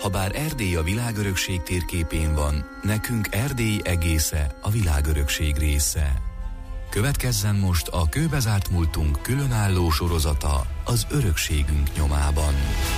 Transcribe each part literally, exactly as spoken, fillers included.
Habár Erdély a világörökség térképén van, nekünk Erdély egésze a világörökség része. Következzen most a Kőbezárt múltunk különálló sorozata az örökségünk nyomában.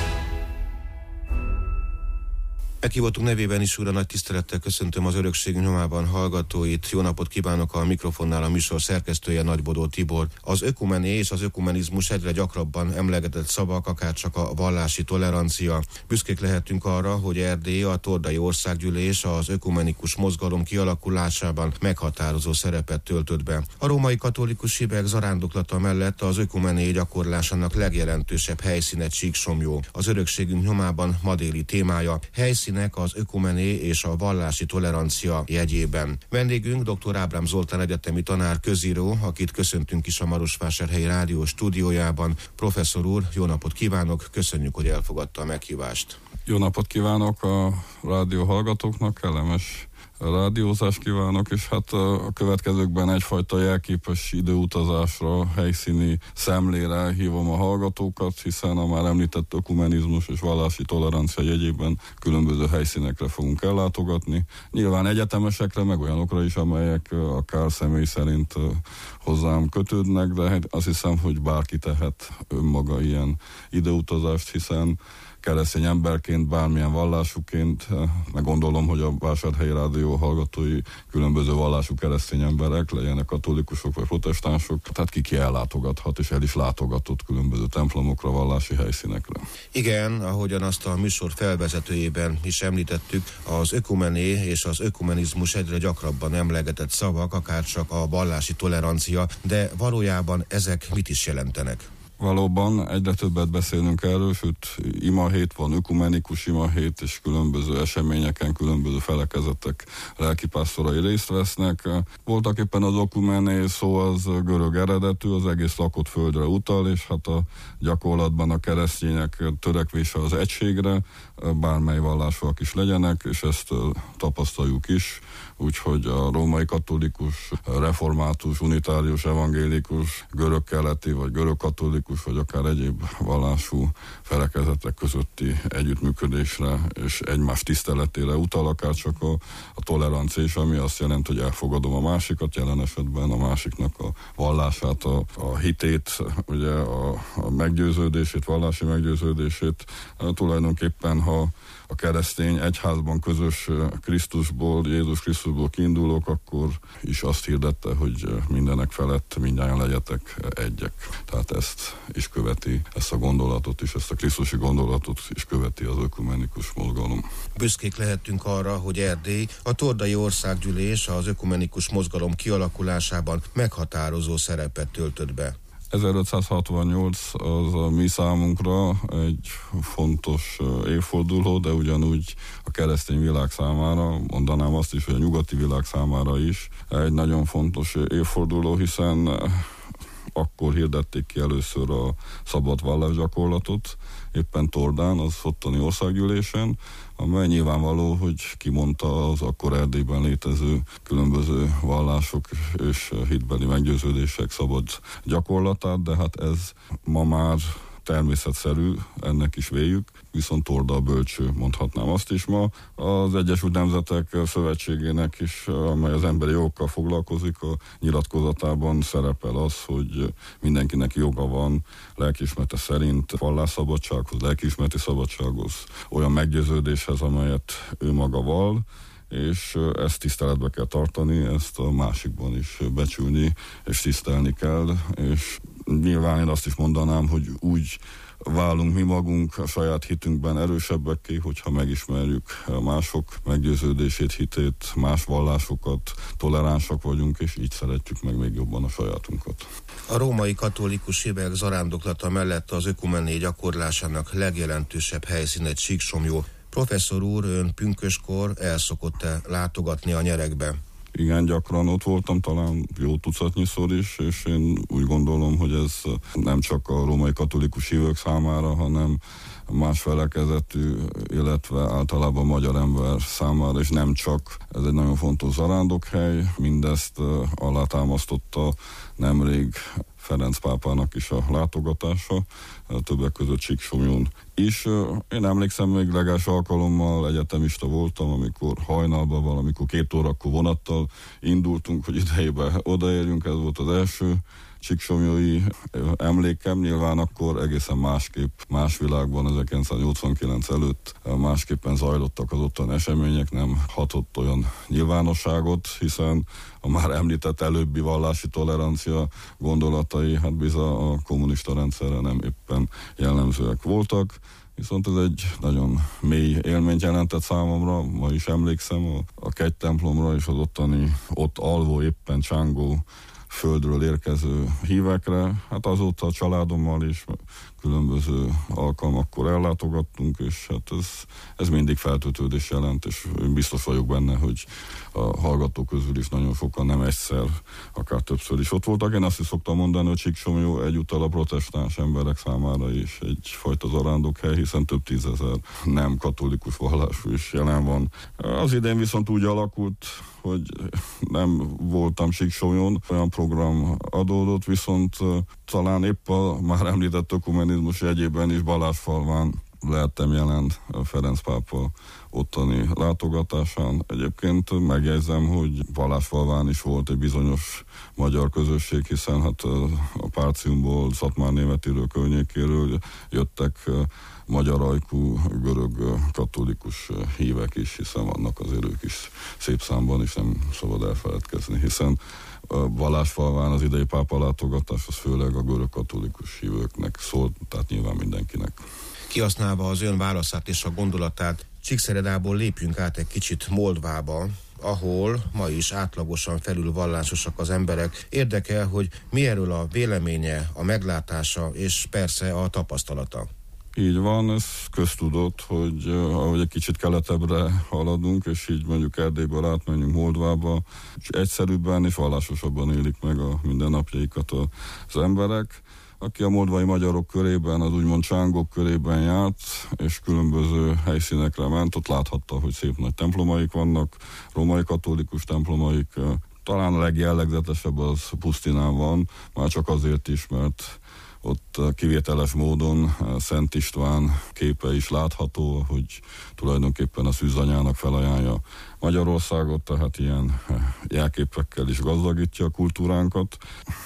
Meghívottunk nevében is újra nagy tisztelettel köszöntöm az örökségünk nyomában hallgatóit. Jó napot kívánok, a mikrofonnál a műsor szerkesztője Nagybodó Tibor. Az ökumené és az ökumenizmus egyre gyakrabban emlegetett szavak, akárcsak a vallási tolerancia. Büszkék lehetünk arra, hogy Erdély, a Tordai Országgyűlés az ökumenikus mozgalom kialakulásában meghatározó szerepet töltött be. A római katolikus hívek zarándoklata mellett az ökumené gyakorlásának legjelentősebb helyszíne Csíksomlyó. Az örökségünk nyomában ma déli témája helyszín az ökumené és a vallási tolerancia jegyében. Vendégünk dr. Ábrám Zoltán egyetemi tanár, közíró, akit köszöntünk is a Marosvásárhelyi Rádió stúdiójában. Professzor úr, jó napot kívánok, köszönjük, hogy elfogadta a meghívást. Jó napot kívánok a rádió hallgatóknak, kellemes rádiózást kívánok, és hát a következőkben egyfajta jelképes időutazásra, helyszíni szemlére hívom a hallgatókat, hiszen a már említett ökumenizmus és vallási tolerancia jegyében különböző helyszínekre fogunk ellátogatni. Nyilván egyetemesekre, meg olyanokra is, amelyek akár személy szerint hozzám kötődnek, de azt hiszem, hogy bárki tehet önmaga ilyen időutazást, hiszen keresztény emberként, bármilyen vallásúként, meg gondolom, hogy a Vásárhelyi Rádió hallgatói különböző vallású keresztény emberek, legyenek katolikusok vagy protestánsok, tehát ki ellátogathat, és el is látogatott különböző templomokra, vallási helyszínekre. Igen, ahogyan azt a műsor felvezetőjében is említettük, az ökumené és az ökumenizmus egyre gyakrabban emlegetett szavak, akárcsak a vallási tolerancia, de valójában ezek mit is jelentenek? Valóban egyre többet beszélünk erről, sőt imahét van, ökumenikus imahét, és különböző eseményeken különböző felekezetek lelkipásztorai részt vesznek. Voltak éppen az ökumené szó az görög eredetű, az egész lakott földre utal, és hát a gyakorlatban a keresztények törekvése az egységre, bármely vallásúak is legyenek, és ezt tapasztaljuk is. Úgyhogy a római katolikus, református, unitárius, evangélikus, görög-keleti vagy görög-katolikus, vagy akár egyéb vallású felekezetek közötti együttműködésre és egymás tiszteletére utal, akár csak a, a tolerancia is, ami azt jelenti, hogy elfogadom a másikat, jelen esetben a másiknak a vallását, a, a hitét, ugye a, a meggyőződését, vallási meggyőződését. Tulajdonképpen, ha a keresztény egyházban közös Krisztusból, Jézus Krisztusból kiindulók, akkor is azt hirdette, hogy mindenek felett mindjárt legyetek egyek. Tehát ezt is követi, ezt a gondolatot is, ezt a krisztusi gondolatot is követi az ökumenikus mozgalom. Büszkék lehetünk arra, hogy Erdély, a Tordai Országgyűlés az ökumenikus mozgalom kialakulásában meghatározó szerepet töltött be. ezerötszázhatvannyolc az a mi számunkra egy fontos évforduló, de ugyanúgy a keresztény világ számára, mondanám azt is, hogy a nyugati világ számára is egy nagyon fontos évforduló, hiszen akkor hirdették ki először a szabad vallásgyakorlatot, éppen Tordán, az ottani országgyűlésen, amely nyilvánvaló, hogy kimondta az akkor Erdélyben létező különböző vallások és hitbeli meggyőződések szabad gyakorlatát, de hát ez ma már természetszerű, ennek is véljük, viszont Torda a bölcső, mondhatnám azt is ma. Az Egyesült Nemzetek Szövetségének is, amely az emberi jogokkal foglalkozik, a nyilatkozatában szerepel az, hogy mindenkinek joga van lelkiismerete szerint vallásszabadsághoz, lelkiismereti szabadsághoz, olyan meggyőződéshez, amelyet ő maga vall, és ezt tiszteletbe kell tartani, ezt a másikban is becsülni, és tisztelni kell, és nyilván én azt is mondanám, hogy úgy válunk mi magunk a saját hitünkben erősebbekké, hogyha megismerjük mások meggyőződését, hitét, más vallásokat, toleránsak vagyunk, és így szeretjük meg még jobban a sajátunkat. A római katolikus hívek zarándoklata mellett az ökumené gyakorlásának legjelentősebb helyszíne Csíksomlyó. Professzor úr, ön pünköskor el szokott-e látogatni a nyerekbe? Igen, gyakran ott voltam, talán jó tucatnyiszor is, és én úgy gondolom, hogy ez nem csak a római katolikus hívők számára, hanem más felekezetű, illetve általában magyar ember számára, és nem csak. Ez egy nagyon fontos zarándokhely, mindezt alátámasztotta nemrég Ferenc pápának is a látogatása, többek között Csíksomlyón is. Én emlékszem, még legelső alkalommal egyetemista voltam, amikor hajnalban valamikor két órakor vonattal indultunk, hogy idejébe odaérjünk, ez volt az első csíksomlyói emlékem. Nyilván akkor egészen másképp, más világban, ezerkilencszáznyolcvankilenc előtt másképpen zajlottak az ottani események, nem hatott olyan nyilvánosságot, hiszen a már említett előbbi vallási tolerancia gondolatai, hát bizony a kommunista rendszerre nem éppen jellemzőek voltak. Viszont ez egy nagyon mély élményt jelentett számomra, ma is emlékszem a, a kegytemplomra és az ottani, ott alvó, éppen csángó földről érkező hívekre. Hát azóta a családommal is különböző alkalmakkor ellátogattunk, és hát ez, ez mindig feltöltődés jelent, és én biztos vagyok benne, hogy a hallgatók közül is nagyon sokan nem egyszer, akár többször is ott voltak. Én azt is szoktam mondani, hogy Csíksomlyó egyúttal a protestáns emberek számára is egyfajta zarándokhely, hiszen több tízezer nem katolikus vallású is jelen van. Az idén viszont úgy alakult, hogy nem voltam Csíksomlyón, olyan program adódott, viszont talán épp a már említett ökumenizmus jegyében is Balázsfalván lehettem jelen Ferenc pápa ottani látogatásán. Egyébként megjegyzem, hogy Balázsfalván is volt egy bizonyos magyar közösség, hiszen hát a Párciumból, Szatmárnémetiről, környékéről jöttek magyar ajkú, görög katolikus hívek is, hiszen vannak azért ők is szép számban, és nem szabad elfeledkezni, hiszen Balázsfalván az idei pápa látogatás az főleg a görög katolikus hívőknek szólt, tehát nyilván mindenkinek. Kihasználva az ön válaszát és a gondolatát, Csíkszeredából lépjünk át egy kicsit Moldvába, ahol ma is átlagosan felül vallásosak az emberek. Érdekel, hogy mi erről a véleménye, a meglátása és persze a tapasztalata. Így van, ez köztudott, hogy ahogy egy kicsit keletebbre haladunk, és így mondjuk Erdélyből átmenjünk Moldvába, egyszerűbben és vallásosabban élik meg a mindennapjaikat az emberek. Aki a moldvai magyarok körében, az úgymond csángok körében járt, és különböző helyszínekre ment, ott láthatta, hogy szép nagy templomaik vannak, római katolikus templomaik. Talán a legjellegzetesebb az Pusztinán van, már csak azért is, mert ott kivételes módon Szent István képe is látható, hogy tulajdonképpen a szűzanyának felajánlja Magyarországot, tehát ilyen jelképekkel is gazdagítja a kultúránkat.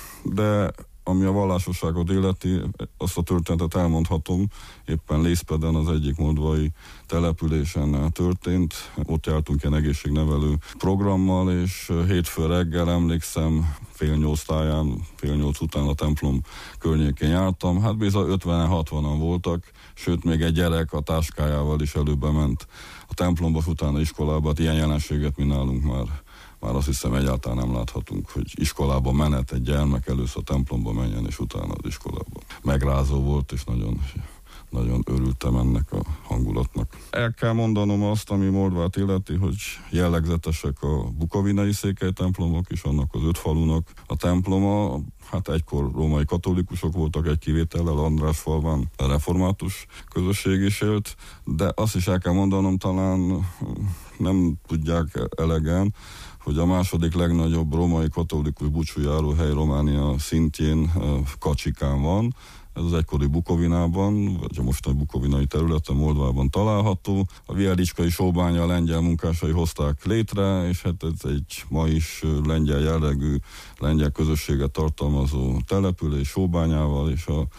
De ami a vallásosságot illeti, azt a történetet elmondhatom, éppen Lészpeden az egyik moldvai településen történt. Ott jártunk ilyen egészségnevelő programmal, és hétfő reggel emlékszem, fél nyolc táján, fél nyolc után a templom környékén jártam. Hát bizony ötvenen, hatvanan voltak, sőt még egy gyerek a táskájával is előbb ment a templomba, utána iskolába. Hát ilyen jelenséget mi nálunk már Már azt hiszem egyáltalán nem láthatunk, hogy iskolába menet egy gyermek először a templomba menjen, és utána az iskolába. Megrázó volt, és nagyon, nagyon örültem ennek a hangulatnak. El kell mondanom azt, ami Moldvát illeti, hogy jellegzetesek a bukovinai székelytemplomok is, annak az öt falunak a temploma. Hát egykor római katolikusok voltak egy kivétellel, Andrásfalván református közösség is élt, de azt is el kell mondanom, talán nem tudják elegen, hogy a második legnagyobb római katolikus búcsújáróhely Románia szintjén Kacsikán van. Ez az egykori Bukovinában, vagy a mostani bukovinai területen, Moldvában található. A Vielicskai sóbánya lengyel munkásai hozták létre, és hát ez egy ma is lengyel jellegű, lengyel közösséget tartalmazó település sóbányával, és a,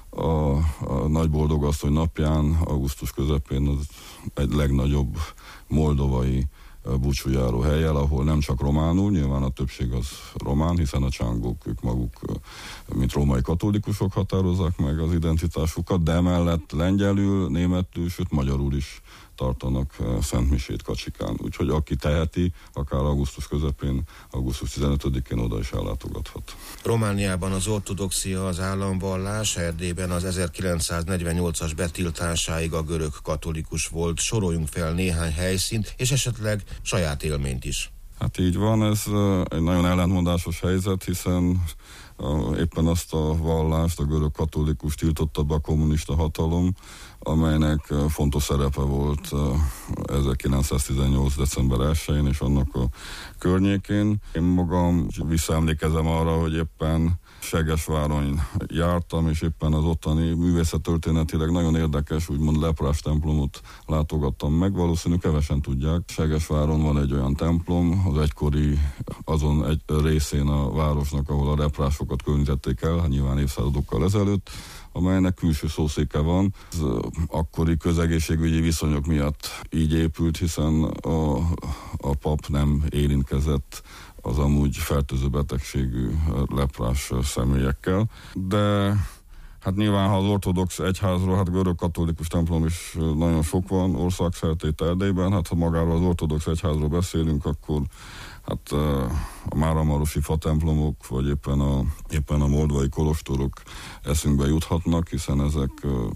a, a Nagyboldogasszony napján, augusztus közepén az egy legnagyobb moldovai búcsújáró hellyel, ahol nem csak románul, nyilván a többség az román, hiszen a csángók ők maguk, mint római katolikusok határozzák meg az identitásukat, de emellett lengyelül, németül, sőt magyarul is tartanak szentmisét Kacsikán. Úgyhogy aki teheti, akár augusztus közepén, augusztus tizenötödikén oda is ellátogathat. Romániában az ortodoxia az államvallás, Erdélyben az ezerkilencszáznegyvennyolcas betiltásáig a görög katolikus volt. Soroljunk fel néhány helyszínt, és esetleg saját élményt is. Hát így van, ez egy nagyon ellentmondásos helyzet, hiszen éppen azt a vallást, a görög katolikus tiltotta be a kommunista hatalom, amelynek fontos szerepe volt ezerkilencszáztizennyolc. december elsején és annak a környékén. Én magam visszaemlékezem arra, hogy éppen Segesváron jártam, és éppen az ottani művészettörténetileg nagyon érdekes, úgymond leprás templomot látogattam meg. Valószínű kevesen tudják. Segesváron van egy olyan templom, az egykori azon egy részén a városnak, ahol a leprásokat különítették el, hát nyilván évszázadokkal ezelőtt, amelynek külső szószéke van. Az akkori közegészségügyi viszonyok miatt így épült, hiszen a, a pap nem érintkezett az amúgy fertőző betegségű leprás személyekkel. De hát nyilván, ha az ortodox egyházról, hát görög katolikus templom is nagyon sok van országszerte itt Erdélyben, hát ha magáról az ortodox egyházról beszélünk, akkor hát a máramarosi fatemplomok, vagy éppen a, éppen a moldvai kolostorok eszünkbe juthatnak, hiszen ezek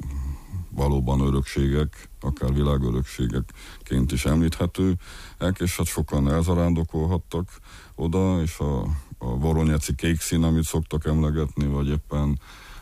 valóban örökségek, akár világörökségekként is említhetőek, és hát sokan elzarándokolhattak oda, és a, a voronyeci kék szín, amit szoktak emlegetni, vagy éppen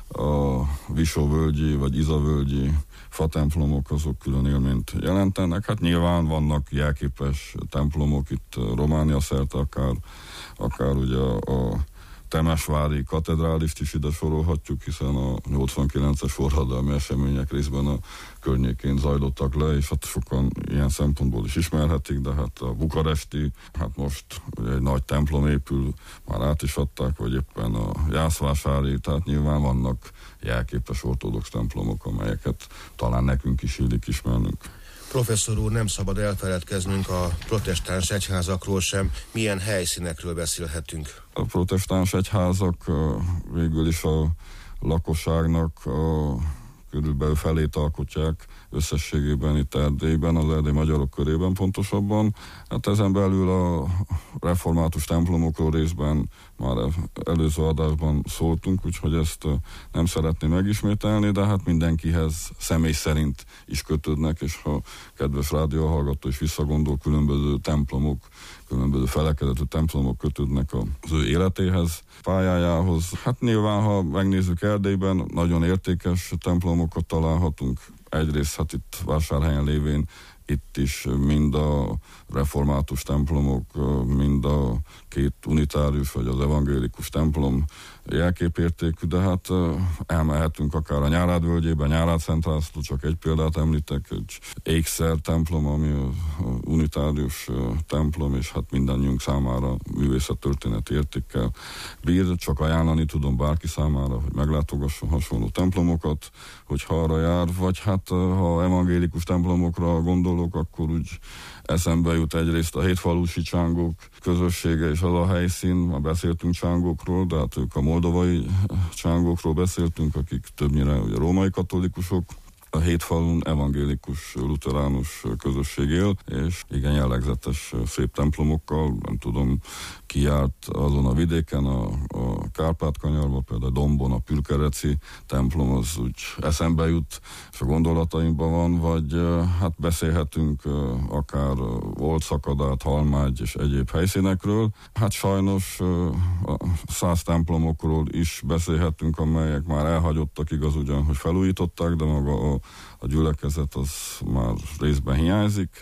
a Visóvölgyi vagy Izavölgyi fatemplomok, azok külön élményt jelentenek. Hát nyilván vannak jelképes templomok itt Románia szerte, akár, akár ugye a, a temesvári katedrálist is ide sorolhatjuk, hiszen a nyolcvankilences forradalmi események részben a környékén zajlottak le, és hát sokan ilyen szempontból is ismerhetik, de hát a bukaresti, hát most ugye egy nagy templom épül, már át is adták, vagy éppen a jászvásári, tehát nyilván vannak jelképes ortodox templomok, amelyeket talán nekünk is illik ismernünk. Professzor úr, nem szabad elfeledkeznünk a protestáns egyházakról sem. Milyen helyszínekről beszélhetünk? A protestáns egyházak végül is a lakosságnak a körülbelül felét alkotják összességében itt Erdélyben, az erdélyi magyarok körében pontosabban. Hát ezen belül a református templomokról részben már előző adásban szóltunk, úgyhogy ezt nem szeretném megismételni, de hát mindenkihez személy szerint is kötődnek, és ha kedves rádióhallgató is visszagondol, különböző templomok, különböző felekedetű templomok kötődnek az ő életéhez, pályájához. Hát nyilván, ha megnézzük Erdélyben, nagyon értékes templomokat találhatunk. Egyrészt hát itt Vásárhelyen lévén itt is mind a református templomok, mind a két unitárius vagy az evangélikus templom jelképértékű, de hát elmehetünk akár a Nyárád völgyében, Nyárád Szent László, csak egy példát említek, egy ékszer templom, ami a unitárius templom, és hát mindannyiunk számára művészettörténeti értékkel bír, csak ajánlani tudom bárki számára, hogy meglátogasson hasonló templomokat, hogyha arra jár, vagy hát ha evangélikus templomokra gondolok, akkor úgy eszembe jut egyrészt a hétfalusi csángók közössége, és az a helyszín, már beszéltünk csángókról, de hát ők a moldovai csángókról beszéltünk, akik többnyire ugye római katolikusok. A Hétfalun evangélikus luteránus közösség él, és igen jellegzetes szép templomokkal, nem tudom, ki járt azon a vidéken, a, a Kárpát-kanyarban, például Dombon a Pürkereci templom, az úgy eszembe jut, és a gondolataimban van, vagy hát beszélhetünk akár Volt Szakadát, Halmágy és egyéb helyszínekről. Hát sajnos a száz templomokról is beszélhetünk, amelyek már elhagyottak, igaz ugyan, hogy felújították, de maga a a gyülekezet az már részben hiányzik.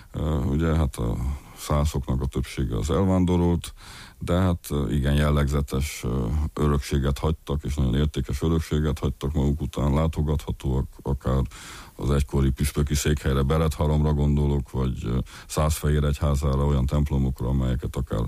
Ugye hát a szászoknak a többsége az elvándorolt, de hát igen jellegzetes örökséget hagytak, és nagyon értékes örökséget hagytak maguk után, látogathatóak, akár az egykori püspöki székhelyre, Beretharomra gondolok, vagy Százfehéregyházára, olyan templomokra, amelyeket akár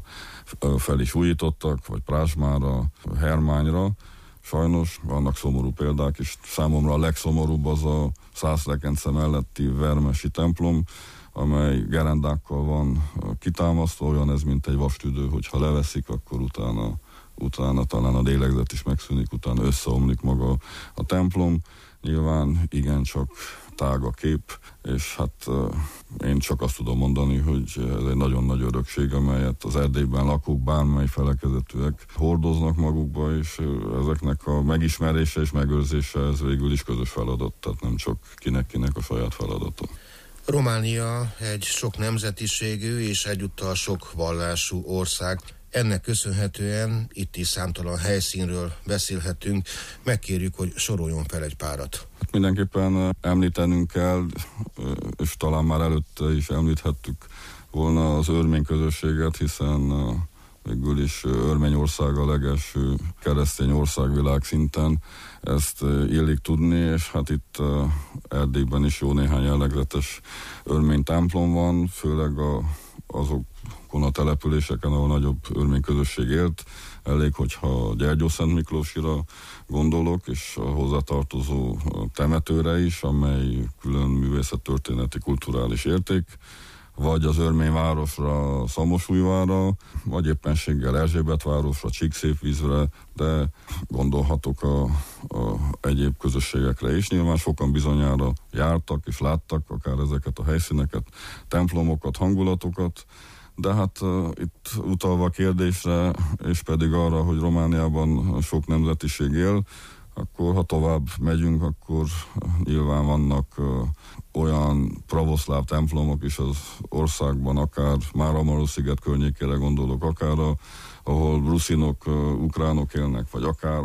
fel is újítottak, vagy Prázsmára, Hermányra. Sajnos vannak szomorú példák, és számomra a legszomorúbb az a Szászlekence melletti Vermesi templom, amely gerendákkal van kitámasztva, olyan ez, mint egy vastüdő, hogyha leveszik, akkor utána, utána talán a lélegzet is megszűnik, utána összeomlik maga a templom. Nyilván igencsak tág a kép, és hát uh, én csak azt tudom mondani, hogy ez egy nagyon nagy örökség, amelyet az Erdélyben lakók, bármely felekezetűek hordoznak magukba, és uh, ezeknek a megismerése és megőrzése ez végül is közös feladat, tehát nem csak kinek-kinek a saját feladata. Románia egy sok nemzetiségű és egyúttal sok vallású ország. Ennek köszönhetően itt is számtalan helyszínről beszélhetünk. Megkérjük, hogy soroljon fel egy párat. Hát mindenképpen említenünk kell, és talán már előtte is említhettük volna az örmény közösséget, hiszen végül is Örményország a legelső keresztény ország világszinten, ezt illik tudni, és hát itt Erdélyben is jó néhány jellegzetes örmény templom van, főleg a, azokon a településeken, ahol nagyobb örmény közösség élt. Elég, hogyha Gyergyószent Miklósira gondolok, és a hozzátartozó temetőre is, amely külön művészettörténeti kulturális érték, vagy az örmény városra, Szamosújvárra, vagy éppenséggel Erzsébetvárosra, Csíkszépvízre, de gondolhatok a, a egyéb közösségekre is. Nyilván sokan bizonyára jártak és láttak akár ezeket a helyszíneket, templomokat, hangulatokat, de hát uh, itt utalva a kérdésre, és pedig arra, hogy Romániában sok nemzetiség él, akkor ha tovább megyünk, akkor nyilván vannak uh, olyan pravoszláv templomok is az országban, akár Máramarossziget környékére gondolok, akár a, ahol ruszinok, uh, ukránok élnek, vagy akár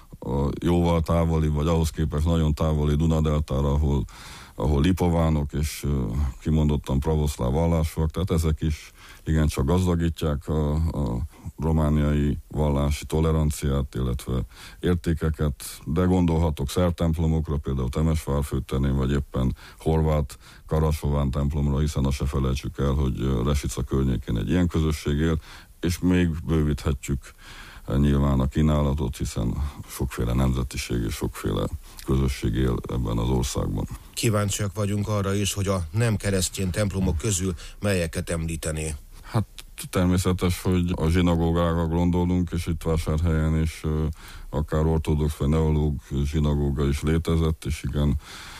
a jóval távoli, vagy ahhoz képest nagyon távoli Dunadeltára, ahol, ahol lipovánok és uh, kimondottan pravoszláv vallásúak, tehát ezek is igencsak gazdagítják a, a romániai vallási toleranciát, illetve értékeket, de gondolhatok szertemplomokra, például Temesvár főterén, vagy éppen horvát Karasován templomra, hiszen azt se felejtsük el, hogy Resica környékén egy ilyen közösség él, és még bővíthetjük nyilván a kínálatot, hiszen sokféle nemzetiség és sokféle közösség él ebben az országban. Kíváncsiak vagyunk arra is, hogy a nem keresztény templomok közül melyeket említené. Hát természetes, hogy a zsinagógára gondolunk, és itt Vásárhelyen is akár ortodox vagy neológ zsinagóga is létezett, és igen,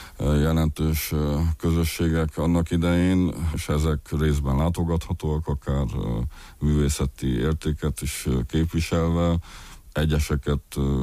jelentős közösségek annak idején, és ezek részben látogathatóak, akár művészeti értéket is képviselve. Egyeseket,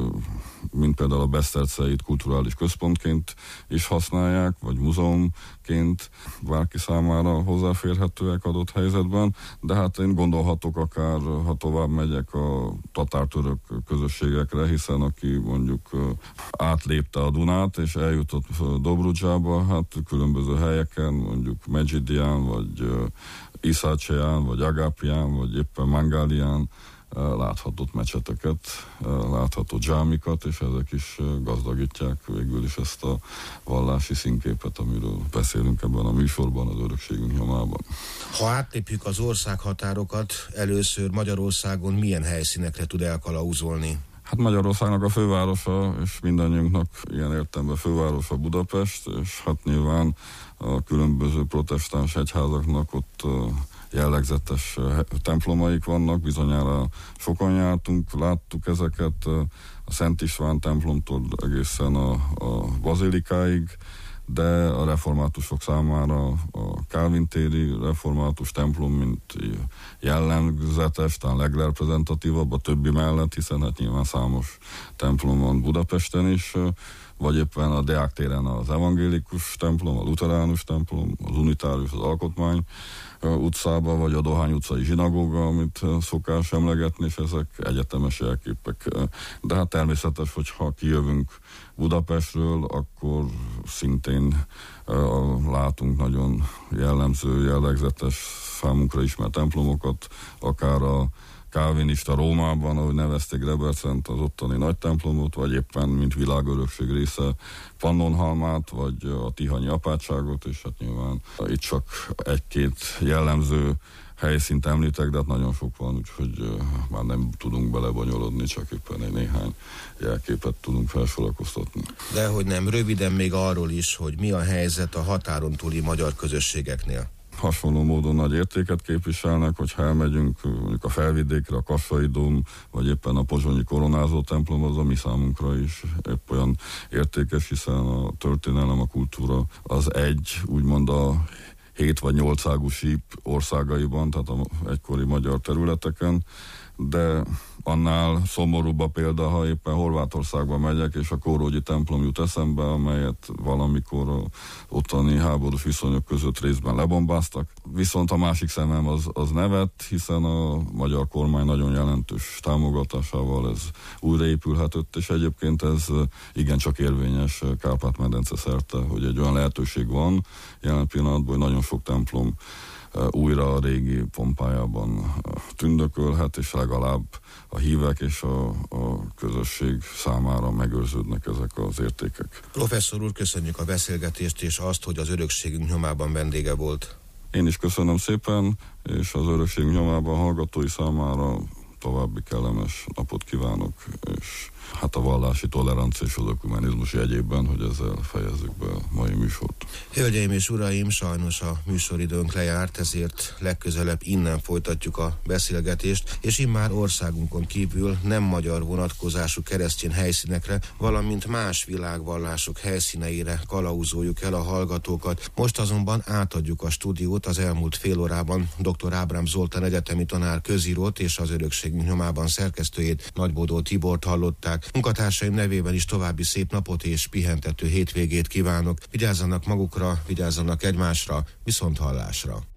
mint például a Beszterceit kulturális központként is használják, vagy múzeumként, bárki számára hozzáférhetőek adott helyzetben, de hát én gondolhatok akár, ha tovább megyek a tatártörök közösségekre, hiszen aki mondjuk átlépte a Dunát, és eljutott Dobrudzsába, hát különböző helyeken, mondjuk Medzsidián, vagy Iszácseján, vagy Agápián, vagy éppen Mangálián láthatott mecseteket, látható dzsámikat, és ezek is gazdagítják végül is ezt a vallási színképet, amiről beszélünk ebben a műsorban, az örökségünk nyomában. Ha átlépjük az országhatárokat, először Magyarországon milyen helyszínekre tud elkalauzolni? Hát Magyarországnak a fővárosa, és mindannyiunknak ilyen értelemben fővárosa Budapest, és hát nyilván a különböző protestáns egyházaknak ott jellegzetes templomaik vannak, bizonyára sokan jártunk, láttuk ezeket, a Szent István templomtól egészen a, a bazilikáig, de a reformátusok számára a Kálvin téri református templom, mint jellegzetes, talán legreprezentatívabb a többi mellett, hiszen hát nyilván számos templom van Budapesten is, vagy éppen a Deák téren az evangélikus templom, a luteránus templom, az unitárius, az Alkotmány utcában, vagy a Dohány utcai zsinagóga, amit szokás emlegetni, és ezek egyetemes jelképek. De hát természetes, hogyha kijövünk Budapestről, akkor szintén uh, látunk nagyon jellemző, jellegzetes, számunkra ismert templomokat, akár a kálvinista Rómában, ahogy nevezték Debrecent, az ottani nagy templomot, vagy éppen, mint világörökség része, Pannonhalmát, vagy a Tihanyi apátságot, és hát nyilván itt csak egy-két jellemző helyszínt említek, de hát nagyon sok van, úgyhogy uh, már nem tudunk belebonyolodni, csak éppen egy néhány jelképet tudunk felsorakoztatni. Dehogy nem, röviden még arról is, hogy mi a helyzet a határon túli magyar közösségeknél. Hasonló módon nagy értéket képviselnek, hogyha elmegyünk mondjuk a Felvidékre, a Kassai dóm, vagy éppen a pozsonyi koronázó templom, az a mi számunkra is épp olyan értékes, hiszen a történelem, a kultúra az egy, úgymond a hét vagy nyolcágú síp országaiban, tehát a egykori magyar területeken, de annál szomorúbb a példa, ha éppen Horvátországba megyek, és a kórógyi templom jut eszembe, amelyet valamikor a ottani háborús viszonyok között részben lebombáztak. Viszont a másik szemem az, az nevet, hiszen a magyar kormány nagyon jelentős támogatásával ez újraépülhetett, és egyébként ez igencsak érvényes Kárpát-medence szerte, hogy egy olyan lehetőség van jelen pillanatban, hogy nagyon sok templom újra a régi pompájában tündökölhet, és legalább a hívek és a, a közösség számára megőrződnek ezek az értékek. Professzor úr, köszönjük a beszélgetést és azt, hogy az örökségünk nyomában vendége volt. Én is köszönöm szépen, és az örökségünk nyomában hallgatói számára további kellemes napot kívánok, és hát a vallási tolerancia és az ökumenizmus jegyében, hogy ezzel fejezzük be a mai műsort. Hölgyeim és uraim, sajnos a műsoridőnk lejárt, ezért legközelebb innen folytatjuk a beszélgetést, és immár országunkon kívül nem magyar vonatkozású keresztény helyszínekre, valamint más világvallások helyszíneire kalauzoljuk el a hallgatókat. Most azonban átadjuk a stúdiót. Az elmúlt fél órában dr. Ábrám Zoltán egyetemi tanár közírót és az örökségünk nyomában szerkesztőjét, Nagybodó Tibort hallották. Munkatársaim nevében is további szép napot és pihentető hétvégét kívánok. Vigyázzanak magukra, vigyázzanak egymásra, viszonthallásra.